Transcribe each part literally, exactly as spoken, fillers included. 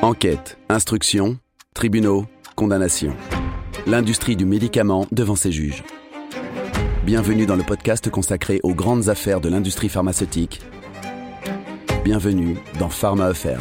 Enquête, instruction, tribunaux, condamnation. L'industrie du médicament devant ses juges. Bienvenue dans le podcast consacré aux grandes affaires de l'industrie pharmaceutique. Bienvenue dans Pharma Affairs.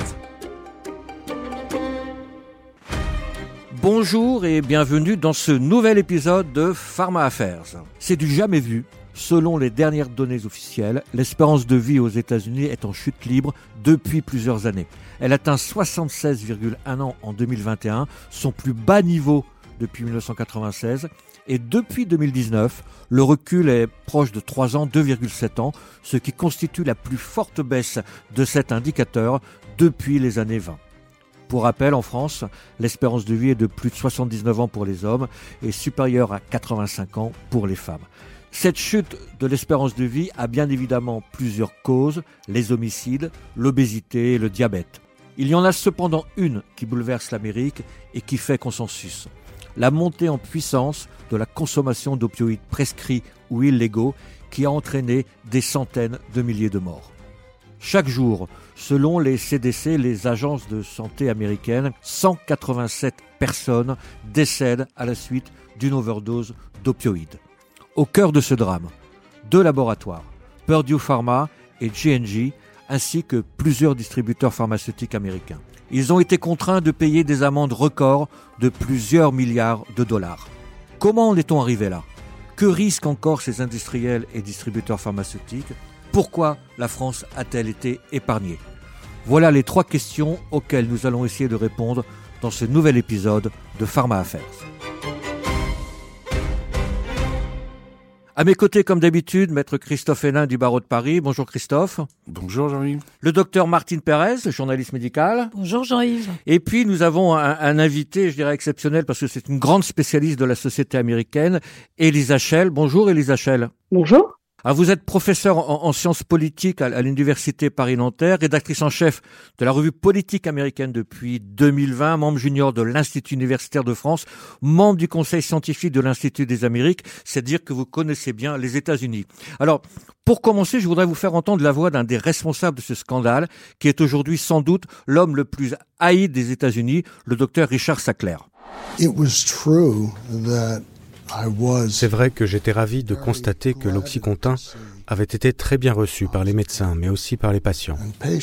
Bonjour et bienvenue dans ce nouvel épisode de Pharma Affairs. C'est du jamais vu. Selon les dernières données officielles, l'espérance de vie aux États-Unis est en chute libre depuis plusieurs années. Elle atteint soixante-seize virgule un ans en deux mille vingt et un, son plus bas niveau depuis dix-neuf cent quatre-vingt-seize. Et depuis deux mille dix-neuf, le recul est proche de trois ans, deux virgule sept ans, ce qui constitue la plus forte baisse de cet indicateur depuis les années vingt. Pour rappel, en France, l'espérance de vie est de plus de soixante-dix-neuf ans pour les hommes et supérieure à quatre-vingt-cinq ans pour les femmes. Cette chute de l'espérance de vie a bien évidemment plusieurs causes, les homicides, l'obésité et le diabète. Il y en a cependant une qui bouleverse l'Amérique et qui fait consensus. La montée en puissance de la consommation d'opioïdes prescrits ou illégaux qui a entraîné des centaines de milliers de morts. Chaque jour, selon les C D C, les agences de santé américaines, cent quatre-vingt-sept personnes décèdent à la suite d'une overdose d'opioïdes. Au cœur de ce drame, deux laboratoires, Purdue Pharma et J and J, ainsi que plusieurs distributeurs pharmaceutiques américains. Ils ont été contraints de payer des amendes records de plusieurs milliards de dollars. Comment en est-on arrivé là ? Que risquent encore ces industriels et distributeurs pharmaceutiques ? Pourquoi la France a-t-elle été épargnée ? Voilà les trois questions auxquelles nous allons essayer de répondre dans ce nouvel épisode de Pharma Affairs. À mes côtés, comme d'habitude, maître Christophe Hénin du barreau de Paris. Bonjour Christophe. Bonjour Jean-Yves. Le docteur Martine Pérez, journaliste médical. Bonjour Jean-Yves. Et puis nous avons un, un invité, je dirais exceptionnel, parce que c'est une grande spécialiste de la société américaine, Elisa Schell. Bonjour Elisa Schell. Bonjour. Alors, vous êtes professeur en, en sciences politiques à, à l'université Paris-Nanterre, rédactrice en chef de la revue politique américaine depuis deux mille vingt, membre junior de l'Institut universitaire de France, membre du conseil scientifique de l'Institut des Amériques, c'est dire que vous connaissez bien les États-Unis. Alors, pour commencer, je voudrais vous faire entendre la voix d'un des responsables de ce scandale, qui est aujourd'hui sans doute l'homme le plus haï des États-Unis, le docteur Richard Sackler. It was true that C'est vrai que j'étais ravi de constater que l'Oxycontin avait été très bien reçu par les médecins, mais aussi par les patients.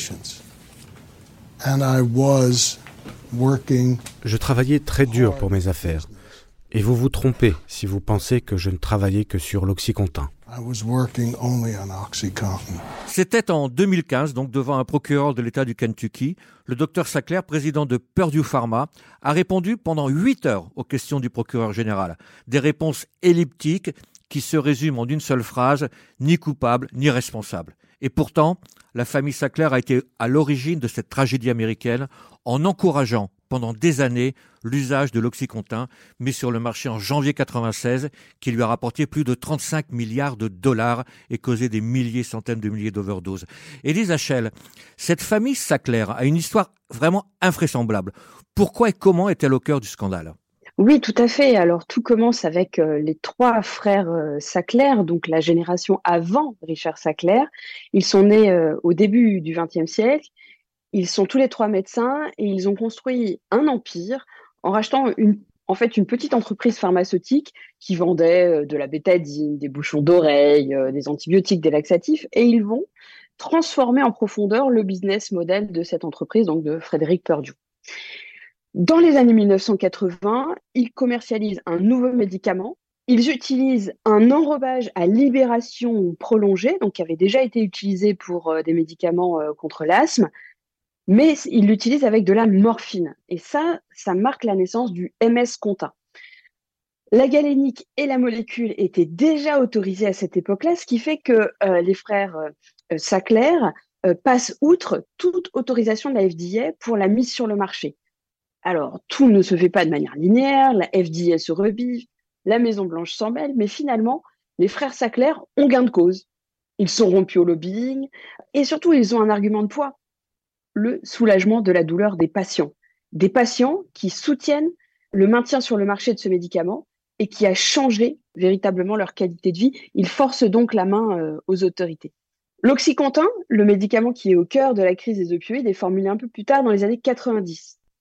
Je travaillais très dur pour mes affaires. Et vous vous trompez si vous pensez que je ne travaillais que sur l'Oxycontin. C'était en deux mille quinze, donc devant un procureur de l'État du Kentucky. Le docteur Sackler, président de Purdue Pharma, a répondu pendant huit heures aux questions du procureur général. Des réponses elliptiques qui se résument en une seule phrase, ni coupable, ni responsable. Et pourtant, la famille Sackler a été à l'origine de cette tragédie américaine en encourageant pendant des années l'usage de l'Oxycontin mis sur le marché en janvier quatre-vingt-seize, qui lui a rapporté plus de trente-cinq milliards de dollars et causé des milliers, centaines de milliers d'overdoses. Elisa Schell, cette famille Sackler a une histoire vraiment invraisemblable. Pourquoi et comment est-elle au cœur du scandale ? Oui, tout à fait. Alors, tout commence avec euh, les trois frères euh, Sackler, donc la génération avant Richard Sackler. Ils sont nés euh, au début du vingtième siècle. Ils sont tous les trois médecins et ils ont construit un empire en rachetant une, en fait, une petite entreprise pharmaceutique qui vendait de la bétadine, des bouchons d'oreille, des antibiotiques, des laxatifs, et ils vont transformer en profondeur le business model de cette entreprise, donc de Frédéric Purdue. Dans les années dix-neuf cent quatre-vingts, ils commercialisent un nouveau médicament. Ils utilisent un enrobage à libération prolongée, donc qui avait déjà été utilisé pour des médicaments contre l'asthme, mais ils l'utilisent avec de la morphine. Et ça, ça marque la naissance du M S Contin. La galénique et la molécule étaient déjà autorisées à cette époque-là, ce qui fait que euh, les frères euh, Sackler euh, passent outre toute autorisation de la F D A pour la mise sur le marché. Alors, tout ne se fait pas de manière linéaire, la F D A se rebiffe, la Maison-Blanche s'en mêle, mais finalement, les frères Sackler ont gain de cause. Ils sont rompus au lobbying et surtout, ils ont un argument de poids. Le soulagement de la douleur des patients. Des patients qui soutiennent le maintien sur le marché de ce médicament et qui a changé véritablement leur qualité de vie. Ils forcent donc la main euh, aux autorités. L'Oxycontin, le médicament qui est au cœur de la crise des opioïdes, est formulé un peu plus tard dans les années quatre-vingt-dix.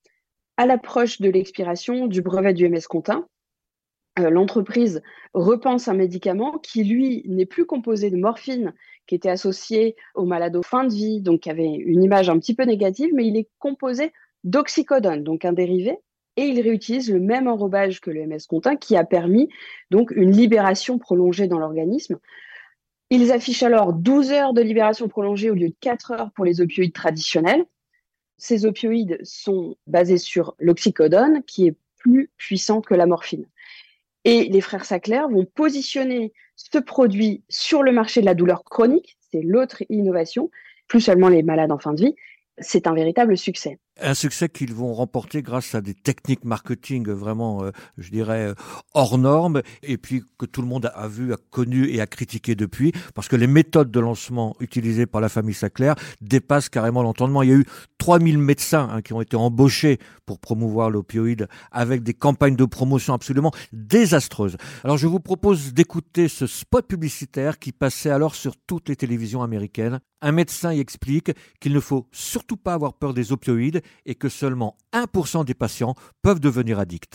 À l'approche de l'expiration du brevet du M S Contin, euh, l'entreprise repense un médicament qui, lui, n'est plus composé de morphine, qui était associé aux malades aux fins de vie, donc qui avait une image un petit peu négative, mais il est composé d'oxycodone, donc un dérivé, et il réutilise le même enrobage que le M S Contin qui a permis donc une libération prolongée dans l'organisme. Ils affichent alors douze heures de libération prolongée au lieu de quatre heures pour les opioïdes traditionnels. Ces opioïdes sont basés sur l'oxycodone qui est plus puissant que la morphine. Et les frères Sackler vont positionner ce produit sur le marché de la douleur chronique, c'est l'autre innovation, plus seulement les malades en fin de vie. C'est un véritable succès. Un succès qu'ils vont remporter grâce à des techniques marketing vraiment, euh, je dirais, euh, hors normes, et puis que tout le monde a vu, a connu et a critiqué depuis, parce que les méthodes de lancement utilisées par la famille Sackler dépassent carrément l'entendement. Il y a eu trois mille médecins hein, qui ont été embauchés pour promouvoir l'opioïde, avec des campagnes de promotion absolument désastreuses. Alors je vous propose d'écouter ce spot publicitaire qui passait alors sur toutes les télévisions américaines. Un médecin y explique qu'il ne faut surtout pas avoir peur des opioïdes et que seulement un pour cent des patients peuvent devenir addicts.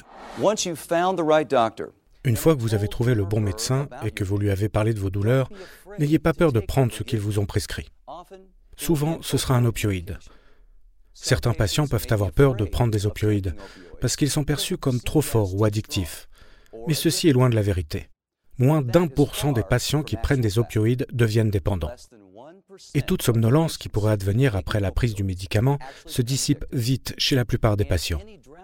Une fois que vous avez trouvé le bon médecin et que vous lui avez parlé de vos douleurs, n'ayez pas peur de prendre ce qu'ils vous ont prescrit. Souvent, ce sera un opioïde. Certains patients peuvent avoir peur de prendre des opioïdes parce qu'ils sont perçus comme trop forts ou addictifs. Mais ceci est loin de la vérité. Moins d'un pour cent des patients qui prennent des opioïdes deviennent dépendants. Et toute somnolence qui pourrait advenir après la prise du médicament se dissipe vite chez la plupart des patients.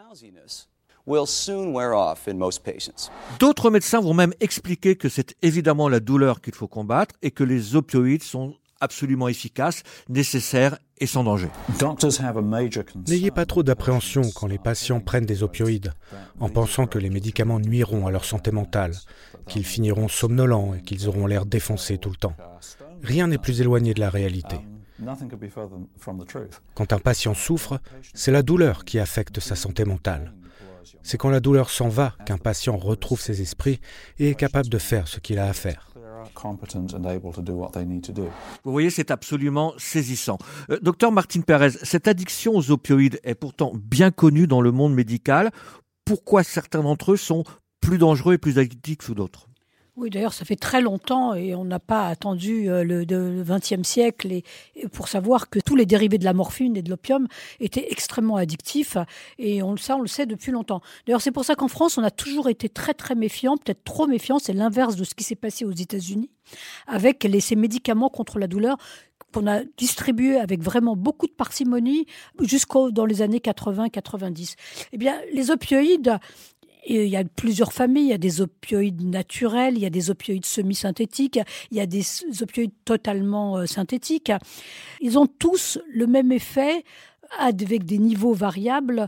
D'autres médecins vont même expliquer que c'est évidemment la douleur qu'il faut combattre et que les opioïdes sont absolument efficaces, nécessaires et sans danger. N'ayez pas trop d'appréhension quand les patients prennent des opioïdes, en pensant que les médicaments nuiront à leur santé mentale, qu'ils finiront somnolents et qu'ils auront l'air défoncés tout le temps. Rien n'est plus éloigné de la réalité. Quand un patient souffre, c'est la douleur qui affecte sa santé mentale. C'est quand la douleur s'en va qu'un patient retrouve ses esprits et est capable de faire ce qu'il a à faire. Vous voyez, c'est absolument saisissant. Euh, docteur Martine Pérez, cette addiction aux opioïdes est pourtant bien connue dans le monde médical. Pourquoi certains d'entre eux sont plus dangereux et plus addictifs que d'autres ? Oui, d'ailleurs, ça fait très longtemps et on n'a pas attendu le, le vingtième siècle et, et pour savoir que tous les dérivés de la morphine et de l'opium étaient extrêmement addictifs et on, ça, on le sait depuis longtemps. D'ailleurs, c'est pour ça qu'en France, on a toujours été très, très méfiants, peut-être trop méfiants. C'est l'inverse de ce qui s'est passé aux États-Unis avec les, ces médicaments contre la douleur qu'on a distribués avec vraiment beaucoup de parcimonie jusqu'au dans les années quatre-vingts quatre-vingt-dix. Eh bien, les opioïdes... Et il y a plusieurs familles, il y a des opioïdes naturels, il y a des opioïdes semi-synthétiques, il y a des opioïdes totalement euh, synthétiques. Ils ont tous le même effet avec des niveaux variables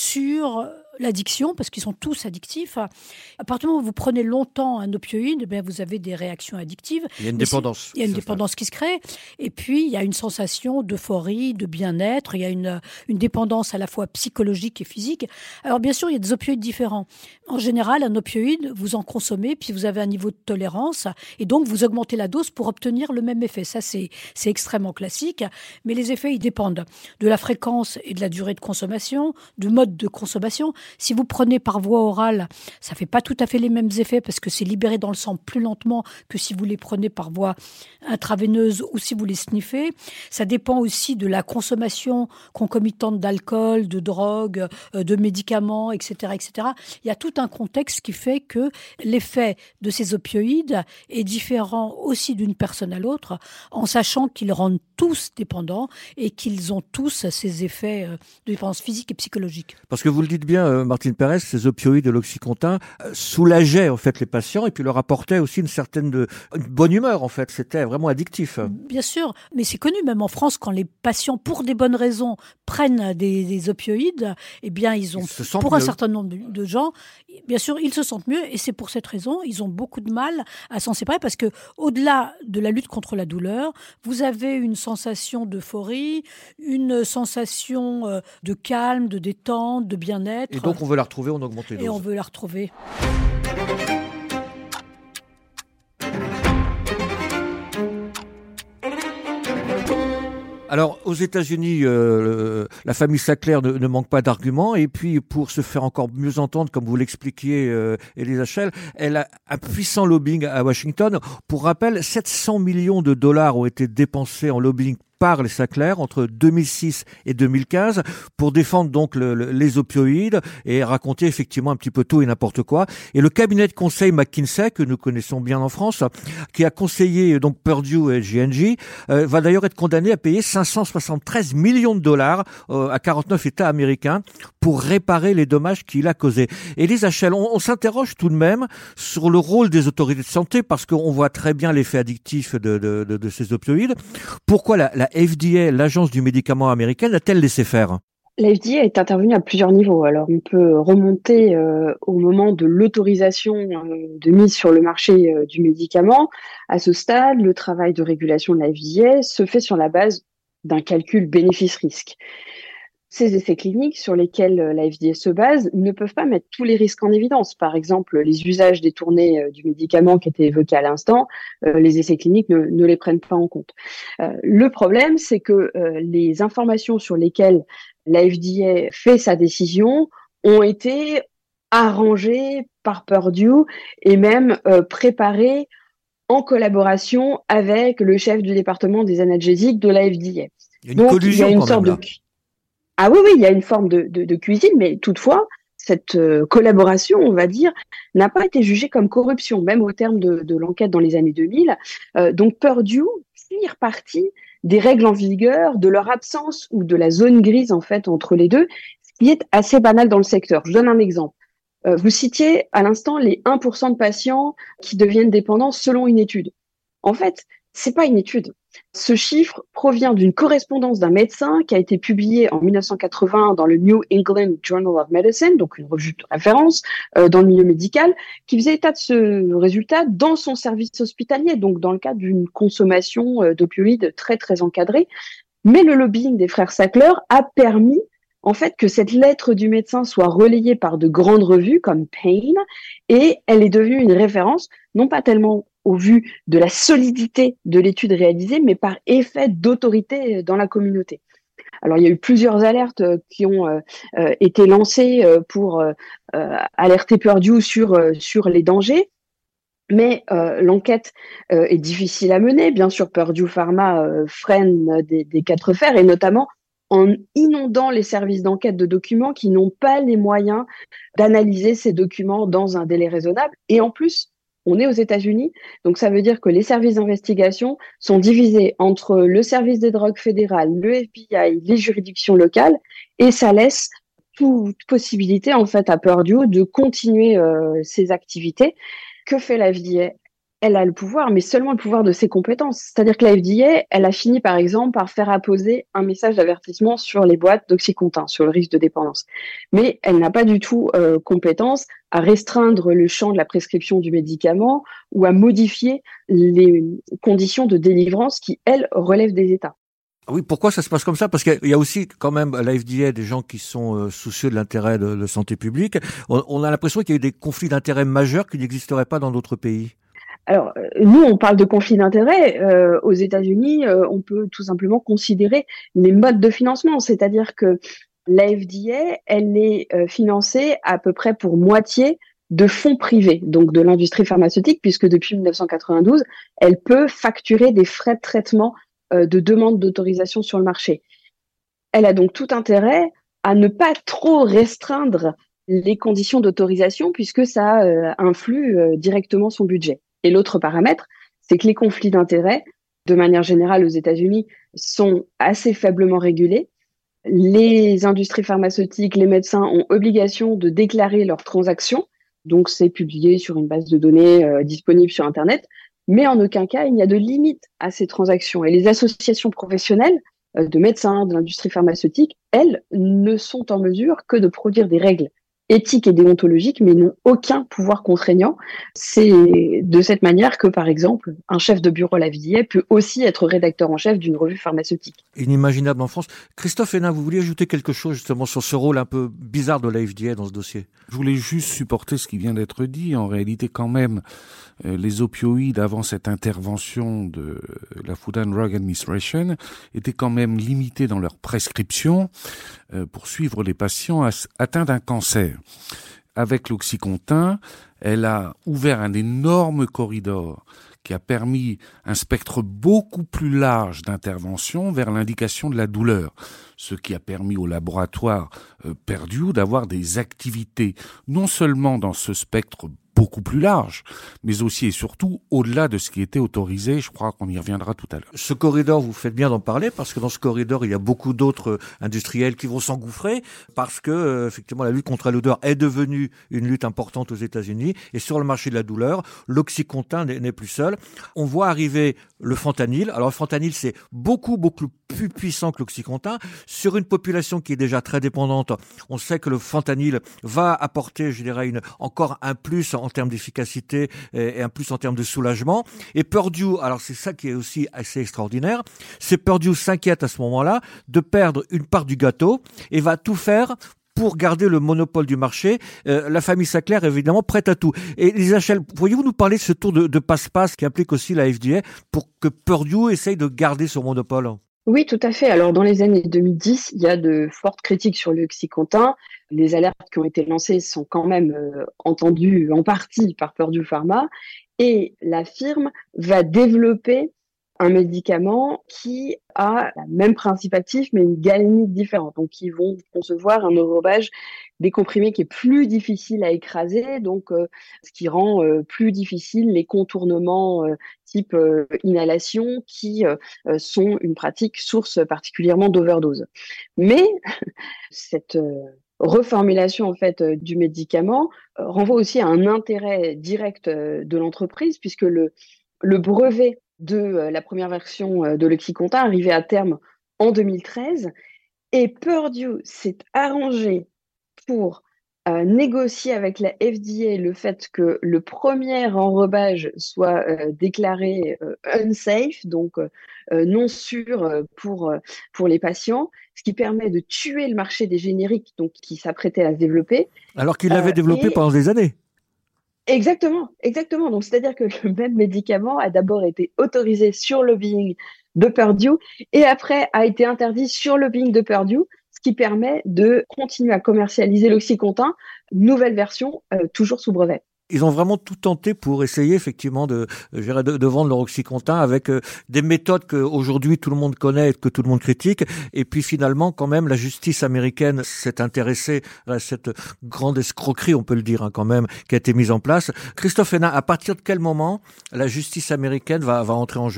sur l'addiction, parce qu'ils sont tous addictifs. À partir du moment où vous prenez longtemps un opioïde, eh bien vous avez des réactions addictives. Il y a une dépendance. Il y a une dépendance qui se crée. Et puis, il y a une sensation d'euphorie, de bien-être. Il y a une, une dépendance à la fois psychologique et physique. Alors, bien sûr, il y a des opioïdes différents. En général, un opioïde, vous en consommez, puis vous avez un niveau de tolérance. Et donc, vous augmentez la dose pour obtenir le même effet. Ça, c'est, c'est extrêmement classique. Mais les effets, ils dépendent de la fréquence et de la durée de consommation, du mode de consommation. Si vous prenez par voie orale, ça fait pas tout à fait les mêmes effets parce que c'est libéré dans le sang plus lentement que si vous les prenez par voie intraveineuse ou si vous les sniffez. Ça dépend aussi de la consommation concomitante d'alcool, de drogue, de médicaments, et cetera, et cetera. Il y a tout un contexte qui fait que l'effet de ces opioïdes est différent aussi d'une personne à l'autre, en sachant qu'ils rendent tous dépendants et qu'ils ont tous ces effets de dépendance physique et psychologique. Parce que vous le dites bien, euh, Martine Pérez, ces opioïdes et l'oxycontin euh, soulageaient en fait les patients et puis leur apportaient aussi une certaine de, une bonne humeur en fait. C'était vraiment addictif. Bien sûr, mais c'est connu même en France quand les patients, pour des bonnes raisons, prennent des, des opioïdes, eh bien ils ont, ils pour mieux. un certain nombre de, de gens, bien sûr ils se sentent mieux et c'est pour cette raison ils ont beaucoup de mal à s'en séparer parce que au-delà de la lutte contre la douleur, vous avez une sensation d'euphorie, une sensation euh, de calme, de détente, de bien-être. Et donc on veut la retrouver, on augmente les doses. Et on veut la retrouver. Alors, aux États-Unis, euh, la famille Sackler ne, ne manque pas d'arguments. Et puis, pour se faire encore mieux entendre, comme vous l'expliquiez, euh, Elisa Schell, elle a un puissant lobbying à Washington. Pour rappel, sept cents millions de dollars ont été dépensés en lobbying par les Sackler entre deux mille six et deux mille quinze pour défendre donc le, le, les opioïdes et raconter effectivement un petit peu tout et n'importe quoi. Et le cabinet de conseil McKinsey, que nous connaissons bien en France, qui a conseillé donc Purdue et J and J, euh, va d'ailleurs être condamné à payer cinq cent soixante-treize millions de dollars euh, à quarante-neuf États américains pour réparer les dommages qu'il a causés. Elisa Schell, on, on s'interroge tout de même sur le rôle des autorités de santé parce qu'on voit très bien l'effet addictif de, de, de, de ces opioïdes. Pourquoi la, la F D A, l'agence du médicament américaine, a-t-elle laissé faire ? La F D A est intervenue à plusieurs niveaux. Alors, on peut remonter euh, au moment de l'autorisation euh, de mise sur le marché euh, du médicament. À ce stade, le travail de régulation de la F D A se fait sur la base d'un calcul bénéfice-risque. Ces essais cliniques sur lesquels la F D A se base ne peuvent pas mettre tous les risques en évidence. Par exemple, les usages détournés du médicament qui étaient évoqués à l'instant, euh, les essais cliniques ne, ne les prennent pas en compte. Euh, le problème, c'est que euh, les informations sur lesquelles la F D A fait sa décision ont été arrangées par Purdue et même euh, préparées en collaboration avec le chef du département des analgésiques de la F D A. Il y a une Donc, collusion il y a une quand sorte même, là. de Ah oui, oui, il y a une forme de, de, de cuisine, mais toutefois, cette euh, collaboration, on va dire, n'a pas été jugée comme corruption, même au terme de, de l'enquête dans les années deux mille. Euh, donc Purdue tire parti des règles en vigueur, de leur absence ou de la zone grise en fait entre les deux, ce qui est assez banal dans le secteur. Je donne un exemple. Euh, vous citiez à l'instant les un pour cent de patients qui deviennent dépendants selon une étude. En fait, c'est pas une étude. Ce chiffre provient d'une correspondance d'un médecin qui a été publiée en mille neuf cent quatre-vingts dans le New England Journal of Medicine, donc une revue de référence euh, dans le milieu médical, qui faisait état de ce résultat dans son service hospitalier, donc dans le cadre d'une consommation euh, d'opioïdes très très encadrée. Mais le lobbying des frères Sackler a permis en fait que cette lettre du médecin soit relayée par de grandes revues comme Pain, et elle est devenue une référence, non pas tellement au vu de la solidité de l'étude réalisée, mais par effet d'autorité dans la communauté. Alors, il y a eu plusieurs alertes qui ont euh, euh, été lancées pour euh, euh, alerter Purdue sur, euh, sur les dangers, mais euh, l'enquête euh, est difficile à mener. Bien sûr, Purdue Pharma euh, freine des, des quatre fers, et notamment en inondant les services d'enquête de documents qui n'ont pas les moyens d'analyser ces documents dans un délai raisonnable. Et en plus, on est aux États-Unis, donc ça veut dire que les services d'investigation sont divisés entre le service des drogues fédéral, le F B I, les juridictions locales, et ça laisse toute possibilité en fait à Purdue de continuer euh, ses activités. Que fait la F D A ? Elle a le pouvoir, mais seulement le pouvoir de ses compétences. C'est-à-dire que la F D A, elle a fini par exemple par faire apposer un message d'avertissement sur les boîtes d'Oxycontin, sur le risque de dépendance. Mais elle n'a pas du tout euh, compétence à restreindre le champ de la prescription du médicament ou à modifier les conditions de délivrance qui, elles, relèvent des États. Oui, pourquoi ça se passe comme ça ? Parce qu'il y a aussi quand même à la F D A des gens qui sont euh, soucieux de l'intérêt de la santé publique. On, on a l'impression qu'il y a eu des conflits d'intérêts majeurs qui n'existeraient pas dans d'autres pays. Alors, nous, on parle de conflit d'intérêts. Euh, aux États-Unis, euh, on peut tout simplement considérer les modes de financement, c'est-à-dire que la F D A, elle est euh, financée à peu près pour moitié de fonds privés, donc de l'industrie pharmaceutique, puisque depuis mille neuf cent quatre-vingt-douze, elle peut facturer des frais de traitement euh, de demande d'autorisation sur le marché. Elle a donc tout intérêt à ne pas trop restreindre les conditions d'autorisation, puisque ça euh, influe euh, directement son budget. Et l'autre paramètre, c'est que les conflits d'intérêts, de manière générale aux États-Unis, sont assez faiblement régulés. Les industries pharmaceutiques, les médecins ont obligation de déclarer leurs transactions, donc c'est publié sur une base de données euh, disponible sur Internet, mais en aucun cas il n'y a de limite à ces transactions. Et les associations professionnelles euh, de médecins, de l'industrie pharmaceutique, elles, ne sont en mesure que de produire des règles éthiques et déontologiques, mais n'ont aucun pouvoir contraignant. C'est de cette manière que, par exemple, un chef de bureau à la F D A peut aussi être rédacteur en chef d'une revue pharmaceutique. Inimaginable en France. Christophe Hénin, vous vouliez ajouter quelque chose justement sur ce rôle un peu bizarre de la F D A dans ce dossier? Je voulais juste supporter ce qui vient d'être dit. En réalité, quand même, euh, les opioïdes, avant cette intervention de la Food and Drug Administration, étaient quand même limités dans leur prescription euh, pour suivre les patients atteints d'un cancer. Avec l'Oxycontin, elle a ouvert un énorme corridor qui a permis un spectre beaucoup plus large d'intervention vers l'indication de la douleur, ce qui a permis au laboratoire euh, Purdue d'avoir des activités non seulement dans ce spectre beaucoup plus large, mais aussi et surtout au-delà de ce qui était autorisé. Je crois qu'on y reviendra tout à l'heure. Ce corridor, vous faites bien d'en parler, parce que dans ce corridor, il y a beaucoup d'autres industriels qui vont s'engouffrer, parce que euh, effectivement, la lutte contre la douleur est devenue une lutte importante aux États-Unis, et sur le marché de la douleur, l'Oxycontin n'est, n'est plus seul. On voit arriver le fentanyl. Alors le fentanyl, c'est beaucoup, beaucoup plus puissant que l'Oxycontin. Sur une population qui est déjà très dépendante, on sait que le fentanyl va apporter, je dirais, une, encore un plus en termes d'efficacité et un plus en termes de soulagement. Et Purdue, alors c'est ça qui est aussi assez extraordinaire, c'est Purdue s'inquiète à ce moment-là de perdre une part du gâteau et va tout faire pour garder le monopole du marché. Euh, la famille Sackler est évidemment prête à tout. Et Lisa Shell, pourriez-vous nous parler de ce tour de, de passe-passe qui implique aussi la F D A pour que Purdue essaye de garder son monopole? Oui, tout à fait. Alors, dans les années deux mille dix, il y a de fortes critiques sur l'Oxycontin. Les alertes qui ont été lancées sont quand même euh, entendues en partie par Purdue Pharma. Et la firme va développer un médicament qui a le même principe actif, mais une galénique différente. Donc, ils vont concevoir un enrobage des comprimés qui est plus difficile à écraser, donc euh, ce qui rend euh, plus difficile les contournements euh, type euh, inhalation, qui euh, sont une pratique source particulièrement d'overdose. Mais cette euh, reformulation en fait euh, du médicament euh, renvoie aussi à un intérêt direct euh, de l'entreprise, puisque le, le brevet de euh, la première version euh, de l'Oxycontin arrivait à terme en deux mille treize, et Purdue s'est arrangé pour euh, négocier avec la F D A le fait que le premier enrobage soit euh, déclaré euh, unsafe, donc euh, non sûr euh, pour, euh, pour les patients, ce qui permet de tuer le marché des génériques donc, qui s'apprêtait à se développer. Alors qu'il l'avait euh, développé et... pendant des années. Exactement, exactement. Donc, c'est-à-dire que le même médicament a d'abord été autorisé sur lobbying de Purdue et après a été interdit sur lobbying de Purdue, ce qui permet de continuer à commercialiser l'Oxycontin, nouvelle version, euh, toujours sous brevet. Ils ont vraiment tout tenté pour essayer effectivement de, de, de vendre leur Oxycontin avec euh, des méthodes qu'aujourd'hui tout le monde connaît et que tout le monde critique. Et puis finalement, quand même, la justice américaine s'est intéressée à cette grande escroquerie, on peut le dire hein, quand même, qui a été mise en place. Christophe Hénin, à partir de quel moment la justice américaine va, va entrer en jeu ?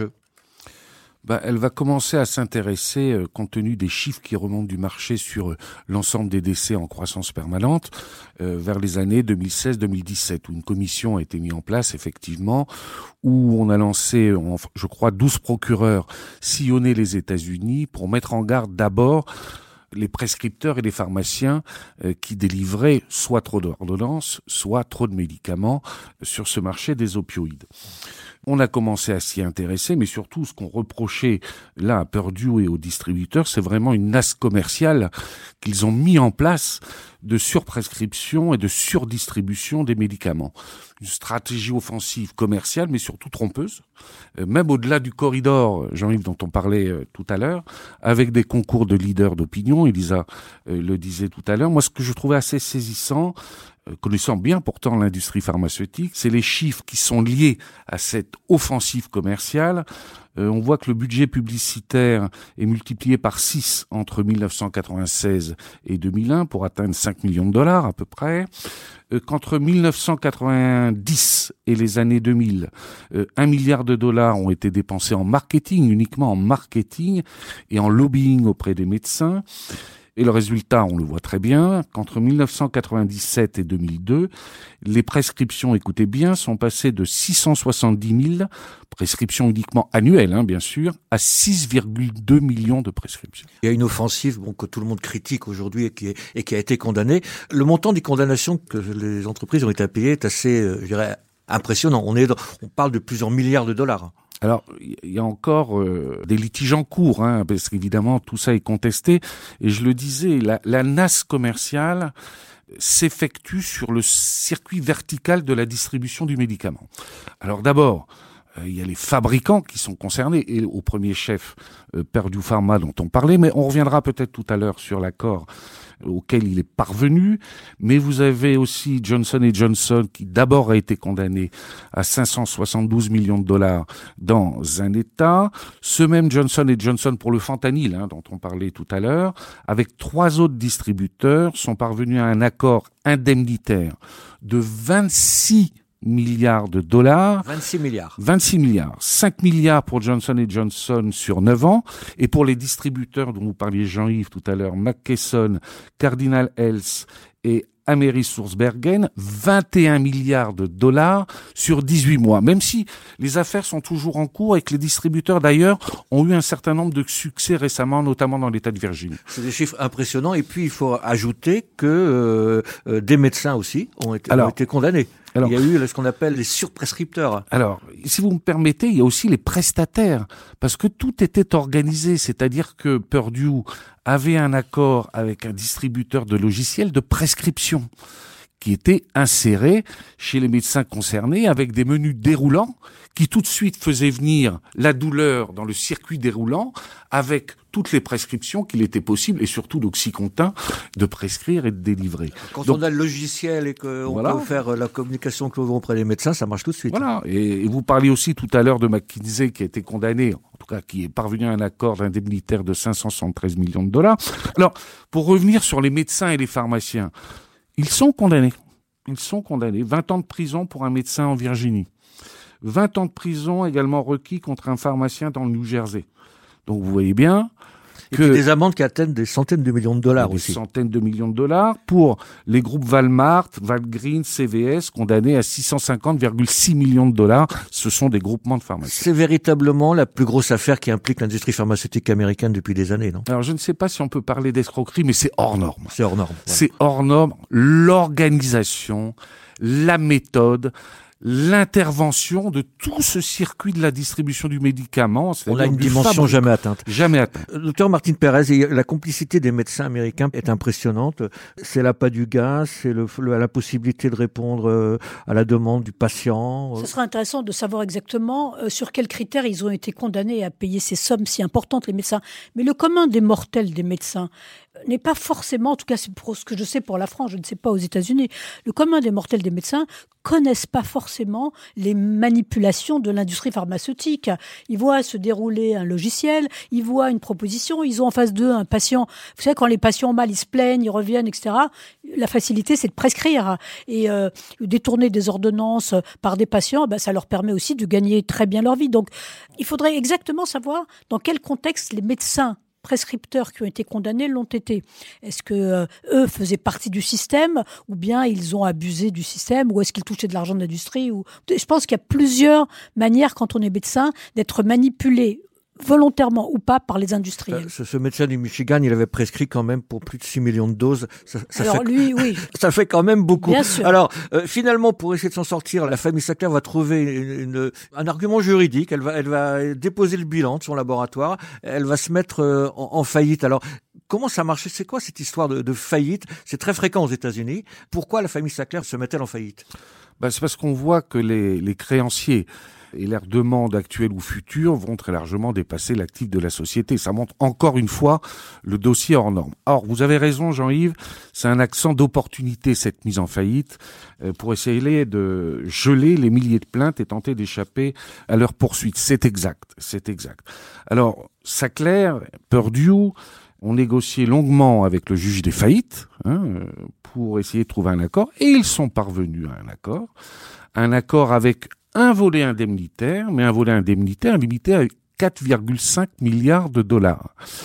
Bah, elle va commencer à s'intéresser, euh, compte tenu des chiffres qui remontent du marché sur euh, l'ensemble des décès en croissance permanente, euh, vers les années deux mille seize deux mille dix-sept, où une commission a été mise en place, effectivement, où on a lancé, on, je crois, douze procureurs sillonner les États-Unis pour mettre en garde d'abord les prescripteurs et les pharmaciens euh, qui délivraient soit trop d'ordonnances, soit trop de médicaments sur ce marché des opioïdes. On a commencé à s'y intéresser, mais surtout ce qu'on reprochait là à Purdue et aux distributeurs, c'est vraiment une nasse commerciale qu'ils ont mis en place de surprescription et de surdistribution des médicaments. Une stratégie offensive commerciale, mais surtout trompeuse, euh, même au-delà du corridor, Jean-Yves, dont on parlait euh, tout à l'heure, avec des concours de leaders d'opinion, Elisa euh, le disait tout à l'heure. Moi, ce que je trouvais assez saisissant, connaissant bien pourtant l'industrie pharmaceutique, c'est les chiffres qui sont liés à cette offensive commerciale. Euh, on voit que le budget publicitaire est multiplié par six entre mille neuf cent quatre-vingt-seize et deux mille un pour atteindre cinq millions de dollars à peu près. Euh, qu'entre mille neuf cent quatre-vingt-dix et les années deux mille, euh, un milliard de dollars ont été dépensés en marketing, uniquement en marketing et en lobbying auprès des médecins. Et le résultat, on le voit très bien, qu'entre dix-neuf cent quatre-vingt-dix-sept et deux mille deux, les prescriptions, écoutez bien, sont passées de six cent soixante-dix mille, prescriptions uniquement annuelles, hein, bien sûr, à six virgule deux millions de prescriptions. Il y a une offensive bon, que tout le monde critique aujourd'hui et qui, est, et qui a été condamnée. Le montant des condamnations que les entreprises ont été à payer est assez, euh, je dirais, impressionnant. On, est dans, on parle de plusieurs milliards de dollars. Alors, il y a encore euh, des litiges en cours, hein, parce qu'évidemment, tout ça est contesté. Et je le disais, la, la nasse commerciale s'effectue sur le circuit vertical de la distribution du médicament. Alors d'abord, euh, il y a les fabricants qui sont concernés, et au premier chef, euh, Purdue Pharma dont on parlait, mais on reviendra peut-être tout à l'heure sur l'accord auquel il est parvenu, mais vous avez aussi Johnson and Johnson qui d'abord a été condamné à cinq cent soixante-douze millions de dollars dans un État, ce même Johnson and Johnson pour le fentanyl, hein, dont on parlait tout à l'heure, avec trois autres distributeurs, sont parvenus à un accord indemnitaire de vingt-six milliards de dollars. vingt-six milliards. vingt-six milliards. cinq milliards pour Johnson and Johnson sur neuf ans. Et pour les distributeurs dont vous parliez, Jean-Yves, tout à l'heure, McKesson, Cardinal Health et AmerisourceBergen, vingt et un milliards de dollars sur dix-huit mois. Même si les affaires sont toujours en cours et que les distributeurs, d'ailleurs, ont eu un certain nombre de succès récemment, notamment dans l'État de Virginie. C'est des chiffres impressionnants. Et puis, il faut ajouter que euh, euh, des médecins aussi ont été, Alors, ont été condamnés. Alors, il y a eu ce qu'on appelle les surprescripteurs. Alors, si vous me permettez, il y a aussi les prestataires, parce que tout était organisé, c'est-à-dire que Purdue avait un accord avec un distributeur de logiciels de prescription qui était inséré chez les médecins concernés avec des menus déroulants qui tout de suite faisaient venir la douleur dans le circuit déroulant avec toutes les prescriptions qu'il était possible, et surtout l'Oxycontin, de prescrire et de délivrer. Quand Donc, on a le logiciel et qu'on voilà. peut faire la communication que l'on veut auprès des médecins, ça marche tout de suite. Voilà. Et, et vous parliez aussi tout à l'heure de McKinsey qui a été condamné, en tout cas qui est parvenu à un accord indemnitaire de cinq cent soixante-treize millions de dollars. Alors, pour revenir sur les médecins et les pharmaciens, ils sont condamnés. Ils sont condamnés. vingt ans de prison pour un médecin en Virginie. vingt ans de prison également requis contre un pharmacien dans le New Jersey. Donc vous voyez bien et que... puis des amendes qui atteignent des centaines de millions de dollars des aussi. Des centaines de millions de dollars pour les groupes Walmart, Walgreens, C V S, condamnés à six cent cinquante virgule six millions de dollars. Ce sont des groupements de pharmaciens. C'est véritablement la plus grosse affaire qui implique l'industrie pharmaceutique américaine depuis des années, non? Alors je ne sais pas si on peut parler d'escroquerie, mais c'est hors norme. C'est hors norme. Voilà. C'est hors norme. L'organisation, la méthode, l'intervention de tout ce circuit de la distribution du médicament. On a une dimension fabrique. jamais atteinte. Jamais atteinte. Docteur Martin Pérez, la complicité des médecins américains est impressionnante. C'est l'appât du gain, c'est le, la possibilité de répondre à la demande du patient. Ce serait intéressant de savoir exactement sur quels critères ils ont été condamnés à payer ces sommes si importantes, les médecins. Mais le commun des mortels des médecins n'est pas forcément, en tout cas c'est pour ce que je sais pour la France, je ne sais pas aux États-Unis, le commun des mortels des médecins connaissent pas forcément les manipulations de l'industrie pharmaceutique. Ils voient se dérouler un logiciel, ils voient une proposition, ils ont en face d'eux un patient. Vous savez, quand les patients ont mal, ils se plaignent, ils reviennent, et cetera. La facilité, c'est de prescrire. Et euh, détourner des ordonnances par des patients, ben, ça leur permet aussi de gagner très bien leur vie. Donc, il faudrait exactement savoir dans quel contexte les médecins prescripteurs qui ont été condamnés l'ont été. Est-ce que euh, eux faisaient partie du système ou bien ils ont abusé du système ou est-ce qu'ils touchaient de l'argent de l'industrie ou... Je pense qu'il y a plusieurs manières quand on est médecin d'être manipulé volontairement ou pas par les industriels. Ce, ce médecin du Michigan, il avait prescrit quand même pour plus de six millions de doses. Ça, ça Alors fait, lui, oui. Ça fait quand même beaucoup. Bien sûr. Alors, euh, finalement, pour essayer de s'en sortir, la famille Sackler va trouver une, une, un argument juridique. Elle va, elle va déposer le bilan de son laboratoire. Elle va se mettre euh, en, en faillite. Alors, comment ça marche? C'est quoi cette histoire de, de faillite? C'est très fréquent aux États-Unis. Pourquoi la famille Sackler se met-elle en faillite? Ben, c'est parce qu'on voit que les, les créanciers et leurs demandes actuelles ou futures vont très largement dépasser l'actif de la société. Ça montre encore une fois le dossier hors norme. Or, vous avez raison, Jean-Yves, c'est un accent d'opportunité, cette mise en faillite, euh, pour essayer de geler les milliers de plaintes et tenter d'échapper à leur poursuite. C'est exact, c'est exact. Alors, Sackler, Purdue ont négocié longuement avec le juge des faillites hein, pour essayer de trouver un accord, et ils sont parvenus à un accord. Un accord avec un volet indemnitaire, mais un volet indemnitaire limité à quatre virgule cinq milliards de dollars.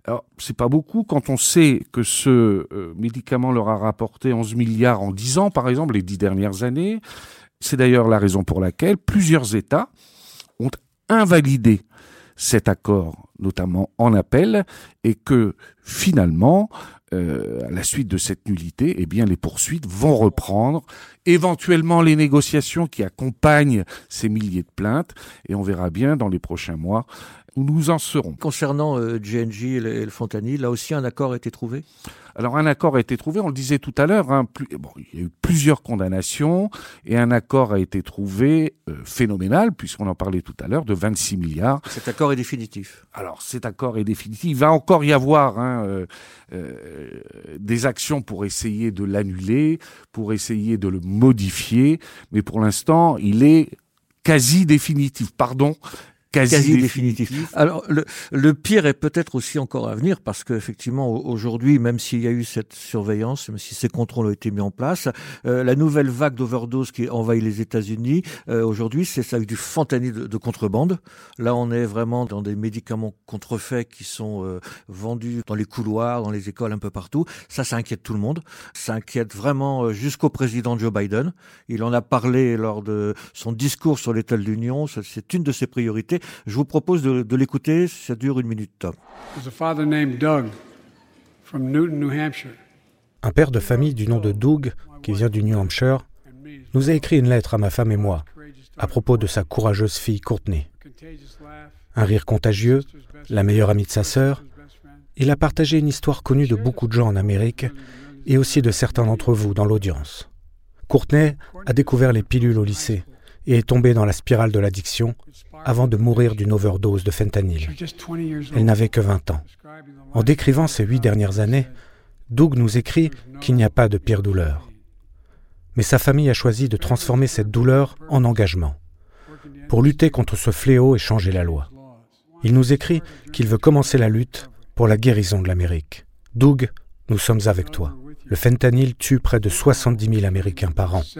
Alors, c'est pas beaucoup quand on sait que ce euh, médicament leur a rapporté onze milliards en dix ans, par exemple, les dix dernières années. C'est d'ailleurs la raison pour laquelle plusieurs États ont invalidé cet accord, notamment en appel, et que finalement, euh, à la suite de cette nullité, eh bien, les poursuites vont reprendre, éventuellement les négociations qui accompagnent ces milliers de plaintes, et on verra bien dans les prochains mois où nous en serons. Concernant euh, J and J et le, et le fentanyl, là aussi un accord a été trouvé ? Alors un accord a été trouvé, on le disait tout à l'heure, hein, plus, bon, il y a eu plusieurs condamnations et un accord a été trouvé euh, phénoménal, puisqu'on en parlait tout à l'heure, de vingt-six milliards. Cet accord est définitif. Alors cet accord est définitif. Il va encore y avoir hein, euh, euh, des actions pour essayer de l'annuler, pour essayer de le modifier, mais pour l'instant, il est quasi définitif. Pardon. Quasi, quasi définitif. définitif. Alors le, le pire est peut-être aussi encore à venir parce que effectivement aujourd'hui, même s'il y a eu cette surveillance, même si ces contrôles ont été mis en place, euh, la nouvelle vague d'overdose qui envahit les États-Unis euh, aujourd'hui, c'est ça avec du fentanyl de, de contrebande. Là, on est vraiment dans des médicaments contrefaits qui sont euh, vendus dans les couloirs, dans les écoles, un peu partout. Ça, ça inquiète tout le monde. Ça inquiète vraiment euh, jusqu'au président Joe Biden. Il en a parlé lors de son discours sur l'état de l'Union. Ça, c'est une de ses priorités. Je vous propose de, de l'écouter, ça dure une minute top. Un père de famille du nom de Doug, qui vient du New Hampshire, nous a écrit une lettre à ma femme et moi à propos de sa courageuse fille Courtney. Un rire contagieux, la meilleure amie de sa sœur, il a partagé une histoire connue de beaucoup de gens en Amérique et aussi de certains d'entre vous dans l'audience. Courtney a découvert les pilules au lycée et est tombée dans la spirale de l'addiction avant de mourir d'une overdose de fentanyl. Elle n'avait que vingt ans. En décrivant ces huit dernières années, Doug nous écrit qu'il n'y a pas de pire douleur. Mais sa famille a choisi de transformer cette douleur en engagement, pour lutter contre ce fléau et changer la loi. Il nous écrit qu'il veut commencer la lutte pour la guérison de l'Amérique. Doug, nous sommes avec toi. Le fentanyl tue près de soixante-dix mille Américains par an.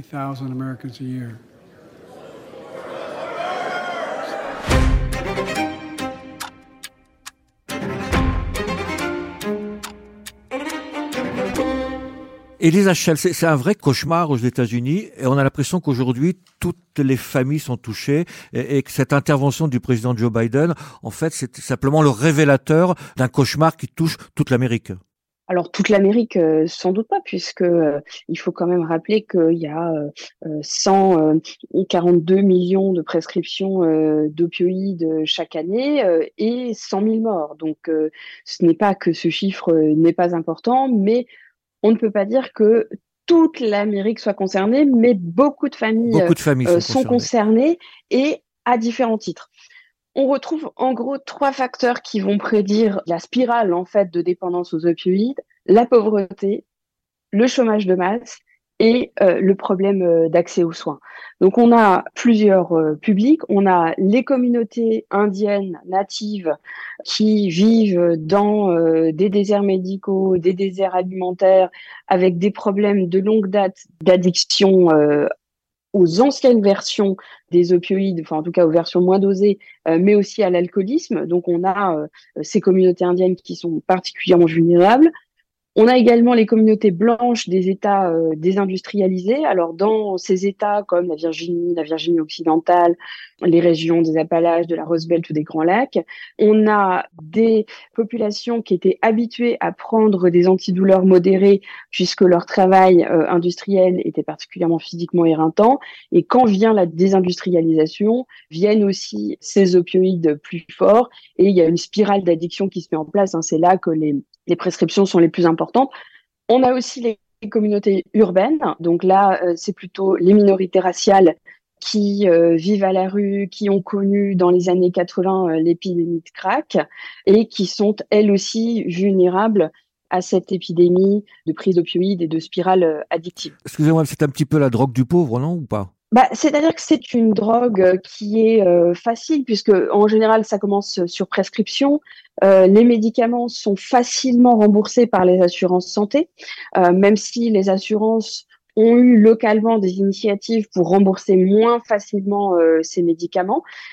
Et les H L, c'est, c'est un vrai cauchemar aux États-Unis et on a l'impression qu'aujourd'hui, toutes les familles sont touchées et, et que cette intervention du président Joe Biden, en fait, c'est simplement le révélateur d'un cauchemar qui touche toute l'Amérique. Alors toute l'Amérique, euh, sans doute pas, puisque euh, il faut quand même rappeler qu'il y a euh, cent quarante-deux millions de prescriptions euh, d'opioïdes chaque année euh, et cent mille morts. Donc euh, ce n'est pas que ce chiffre euh, n'est pas important, mais on ne peut pas dire que toute l'Amérique soit concernée, mais beaucoup de familles, beaucoup de familles euh, sont, sont concernées. concernées et à différents titres. On retrouve en gros trois facteurs qui vont prédire la spirale en fait de dépendance aux opioïdes: la pauvreté, le chômage de masse et euh, le problème euh, d'accès aux soins. Donc on a plusieurs euh, publics, on a les communautés indiennes natives qui vivent dans euh, des déserts médicaux, des déserts alimentaires, avec des problèmes de longue date d'addiction euh, aux anciennes versions des opioïdes, enfin en tout cas aux versions moins dosées, euh, mais aussi à l'alcoolisme. Donc on a euh, ces communautés indiennes qui sont particulièrement vulnérables. On a également les communautés blanches des États euh, désindustrialisés. Alors dans ces États comme la Virginie, la Virginie occidentale, les régions des Appalaches, de la Rust Belt ou des Grands Lacs, on a des populations qui étaient habituées à prendre des antidouleurs modérés puisque leur travail euh, industriel était particulièrement physiquement éreintant. Et quand vient la désindustrialisation, viennent aussi ces opioïdes plus forts et il y a une spirale d'addiction qui se met en place. Hein. C'est là que les les prescriptions sont les plus importantes. On a aussi les communautés urbaines. Donc là, euh, c'est plutôt les minorités raciales qui euh, vivent à la rue, qui ont connu dans les années quatre-vingts euh, l'épidémie de crack et qui sont elles aussi vulnérables à cette épidémie de prise d'opioïdes et de spirale euh, addictive. Excusez-moi, c'est un petit peu la drogue du pauvre, non, ou pas ? Bah, c'est-à-dire que c'est une drogue qui est euh, facile puisque en général ça commence sur prescription. Euh, les médicaments sont facilement remboursés par les assurances santé, euh, même si les assurances ont eu localement des initiatives pour rembourser moins facilement euh, ces médicaments.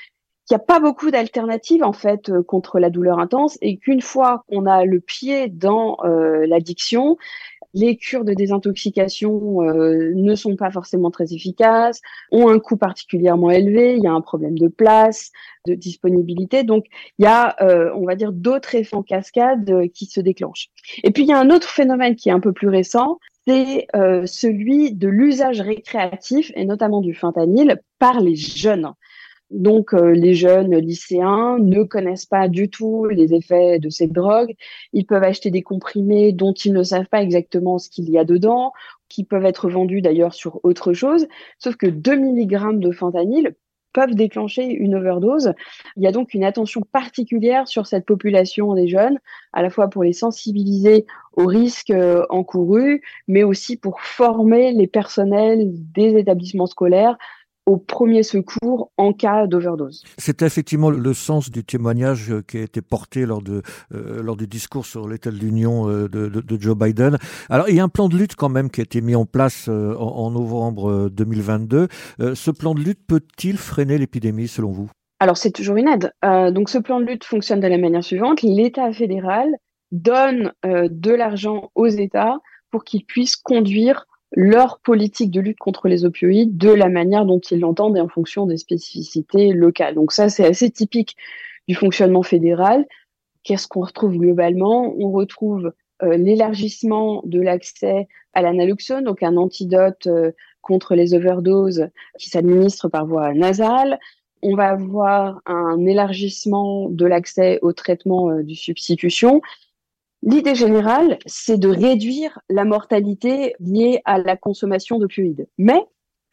qu'il n'y a pas beaucoup d'alternatives en fait euh, contre la douleur intense et qu'une fois qu'on a le pied dans euh, l'addiction, les cures de désintoxication euh, ne sont pas forcément très efficaces, ont un coût particulièrement élevé, il y a un problème de place, de disponibilité. Donc, il y a, euh, on va dire, d'autres effets en cascade euh, qui se déclenchent. Et puis, il y a un autre phénomène qui est un peu plus récent, c'est euh, celui de l'usage récréatif, et notamment du fentanyl, par les jeunes. Donc, euh, les jeunes lycéens ne connaissent pas du tout les effets de ces drogues. Ils peuvent acheter des comprimés dont ils ne savent pas exactement ce qu'il y a dedans, qui peuvent être vendus d'ailleurs sur autre chose. Sauf que deux milligrammes de fentanyl peuvent déclencher une overdose. Il y a donc une attention particulière sur cette population des jeunes, à la fois pour les sensibiliser aux risques euh, encourus, mais aussi pour former les personnels des établissements scolaires au premier secours en cas d'overdose. C'est effectivement le sens du témoignage qui a été porté lors, de, euh, lors du discours sur l'état de l'Union euh, de, de, de Joe Biden. Alors, il y a un plan de lutte quand même qui a été mis en place euh, en, en novembre deux mille vingt-deux. Euh, ce plan de lutte peut-il freiner l'épidémie selon vous ? Alors, c'est toujours une aide. Euh, donc, ce plan de lutte fonctionne de la manière suivante. L'État fédéral donne euh, de l'argent aux États pour qu'ils puissent conduire leur politique de lutte contre les opioïdes de la manière dont ils l'entendent et en fonction des spécificités locales. Donc ça, c'est assez typique du fonctionnement fédéral. Qu'est-ce qu'on retrouve globalement ? On retrouve euh, l'élargissement de l'accès à la naloxone, donc un antidote euh, contre les overdoses qui s'administre par voie nasale. On va avoir un élargissement de l'accès au traitement euh, du substitution. L'idée générale, c'est de réduire la mortalité liée à la consommation d'opioïdes. Mais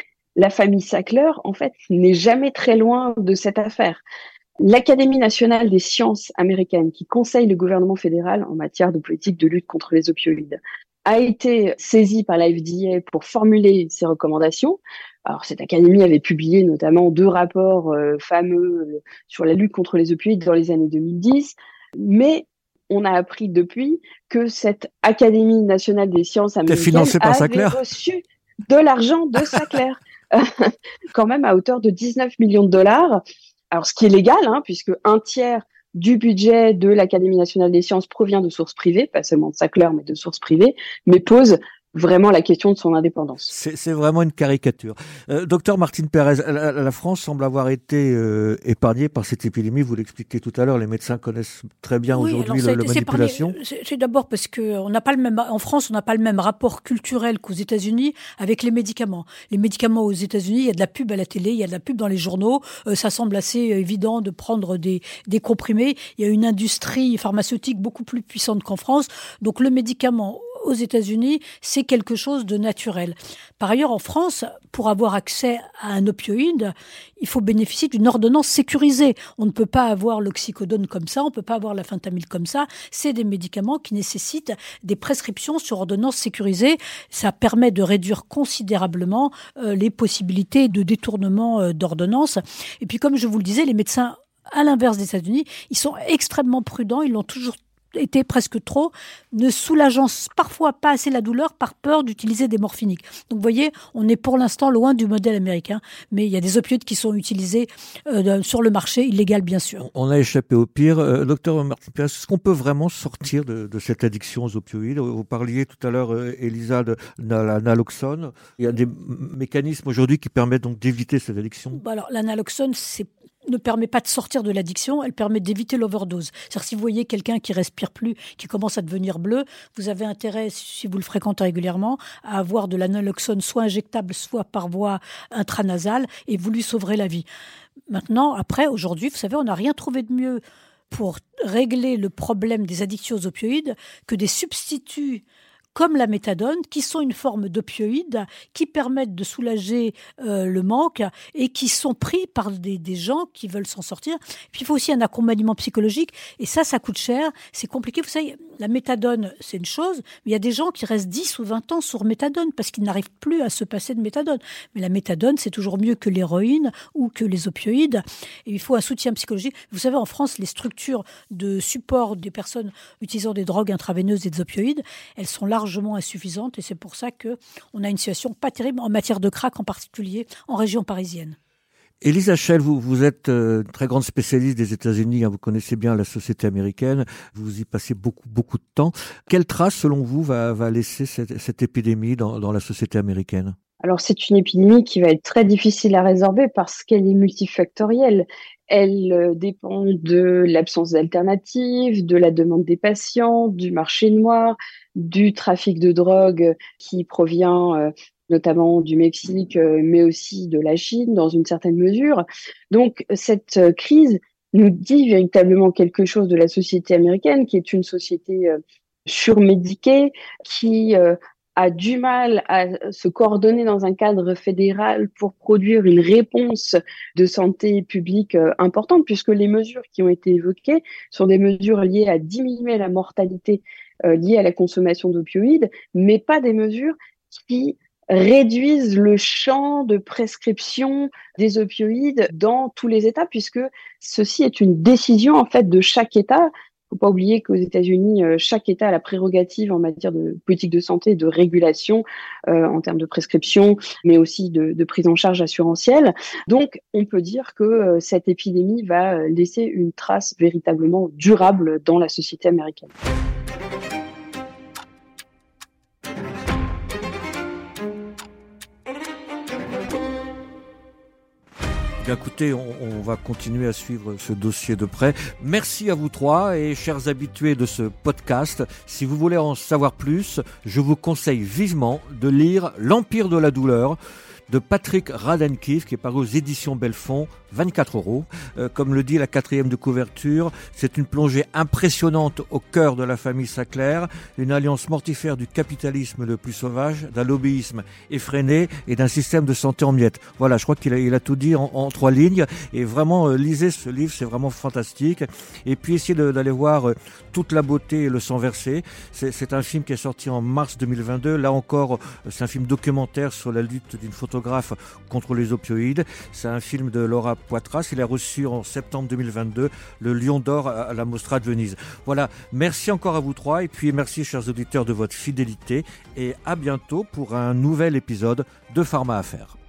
la famille Sackler, en fait, n'est jamais très loin de cette affaire. L'Académie nationale des sciences américaine, qui conseille le gouvernement fédéral en matière de politique de lutte contre les opioïdes, a été saisie par la F D A pour formuler ses recommandations. Alors, cette académie avait publié notamment deux rapports euh, fameux euh, sur la lutte contre les opioïdes dans les années deux mille dix, mais on a appris depuis que cette Académie nationale des sciences américaine avait reçu de l'argent de Sackler, quand même à hauteur de dix-neuf millions de dollars. Alors, ce qui est légal, hein, puisque un tiers du budget de l'Académie nationale des sciences provient de sources privées, pas seulement de Sackler, mais de sources privées, mais pose vraiment la question de son indépendance. C'est, c'est vraiment une caricature. Euh, docteur Martine Pérez, la, la France semble avoir été euh, épargnée par cette épidémie. Vous l'expliquez tout à l'heure, les médecins connaissent très bien oui, aujourd'hui le, la manipulation. C'est, c'est d'abord parce que on n'a pas le même, en France, on n'a pas le même rapport culturel qu'aux États-Unis avec les médicaments. Les médicaments aux États-Unis, il y a de la pub à la télé, il y a de la pub dans les journaux. Euh, ça semble assez évident de prendre des, des comprimés. Il y a une industrie pharmaceutique beaucoup plus puissante qu'en France. Donc le médicament aux États-Unis, c'est quelque chose de naturel. Par ailleurs, en France, pour avoir accès à un opioïde, il faut bénéficier d'une ordonnance sécurisée. On ne peut pas avoir l'oxycodone comme ça, on ne peut pas avoir la fentanyl comme ça. C'est des médicaments qui nécessitent des prescriptions sur ordonnance sécurisée. Ça permet de réduire considérablement euh, les possibilités de détournement euh, d'ordonnance. Et puis, comme je vous le disais, les médecins, à l'inverse des États-Unis, ils sont extrêmement prudents, ils l'ont toujours était presque trop, ne soulageant parfois pas assez la douleur par peur d'utiliser des morphiniques. Donc vous voyez, on est pour l'instant loin du modèle américain, mais il y a des opioïdes qui sont utilisés euh, sur le marché, illégal bien sûr. On a échappé au pire. Euh, docteur Martin Pérez, est-ce qu'on peut vraiment sortir de, de cette addiction aux opioïdes ? Vous parliez tout à l'heure, euh, Elisa, de, de la naloxone. Il y a des m- mécanismes aujourd'hui qui permettent donc d'éviter cette addiction. Bah alors, la naloxone, c'est ne permet pas de sortir de l'addiction, elle permet d'éviter l'overdose. C'est-à-dire si vous voyez quelqu'un qui respire plus, qui commence à devenir bleu, vous avez intérêt, si vous le fréquentez régulièrement, à avoir de la naloxone soit injectable, soit par voie intranasale, et vous lui sauverez la vie. Maintenant, après, aujourd'hui, vous savez, on n'a rien trouvé de mieux pour régler le problème des addictions aux opioïdes que des substituts comme la méthadone, qui sont une forme d'opioïde, qui permettent de soulager euh, le manque et qui sont pris par des, des gens qui veulent s'en sortir. Puis il faut aussi un accompagnement psychologique, et ça, ça coûte cher, c'est compliqué. Vous savez, la méthadone, c'est une chose, mais il y a des gens qui restent dix ou vingt ans sur méthadone parce qu'ils n'arrivent plus à se passer de méthadone. Mais la méthadone, c'est toujours mieux que l'héroïne ou que les opioïdes, et il faut un soutien psychologique. Vous savez, en France, les structures de support des personnes utilisant des drogues intraveineuses et des opioïdes, elles sont largement insuffisante, et c'est pour ça qu'on a une situation pas terrible en matière de crack, en particulier en région parisienne. Élise Hachel, vous, vous êtes euh, une très grande spécialiste des États-Unis, hein, vous connaissez bien la société américaine, vous y passez beaucoup, beaucoup de temps. Quelle trace, selon vous, va, va laisser cette, cette épidémie dans, dans la société américaine ? Alors, c'est une épidémie qui va être très difficile à résorber parce qu'elle est multifactorielle. Elle euh, dépend de l'absence d'alternatives, de la demande des patients, du marché noir, du trafic de drogue qui provient euh, notamment du Mexique, euh, mais aussi de la Chine dans une certaine mesure. Donc, cette euh, crise nous dit véritablement quelque chose de la société américaine, qui est une société euh, surmédiquée, qui euh, a du mal à se coordonner dans un cadre fédéral pour produire une réponse de santé publique euh, importante, puisque les mesures qui ont été évoquées sont des mesures liées à diminuer la mortalité euh, liée à la consommation d'opioïdes, mais pas des mesures qui réduisent le champ de prescription des opioïdes dans tous les États, puisque ceci est une décision en fait de chaque État. Il ne faut pas oublier qu'aux États-Unis, chaque État a la prérogative en matière de politique de santé et de régulation euh, en termes de prescription, mais aussi de, de prise en charge assurantielle. Donc, on peut dire que euh, cette épidémie va laisser une trace véritablement durable dans la société américaine. Bien, écoutez, on, on va continuer à suivre ce dossier de près. Merci à vous trois et chers habitués de ce podcast. Si vous voulez en savoir plus, je vous conseille vivement de lire L'Empire de la douleur de Patrick Radden-Keefe, qui est paru aux éditions Belfond, vingt-quatre euros. Euh, comme le dit la quatrième de couverture, c'est une plongée impressionnante au cœur de la famille Sackler, une alliance mortifère du capitalisme le plus sauvage, d'un lobbyisme effréné et d'un système de santé en miettes. Voilà, je crois qu'il a, il a tout dit en, en trois lignes. Et vraiment, euh, lisez ce livre, c'est vraiment fantastique. Et puis essayez de, d'aller voir euh, Toute la beauté et le sang versé. C'est, c'est un film qui est sorti en mars deux mille vingt-deux. Là encore, euh, c'est un film documentaire sur la lutte d'une photographe contre les opioïdes. C'est un film de Laura Poitras. Il a reçu en septembre deux mille vingt-deux le Lion d'Or à la Mostra de Venise. Voilà, merci encore à vous trois et puis merci chers auditeurs de votre fidélité et à bientôt pour un nouvel épisode de Pharma Affaires.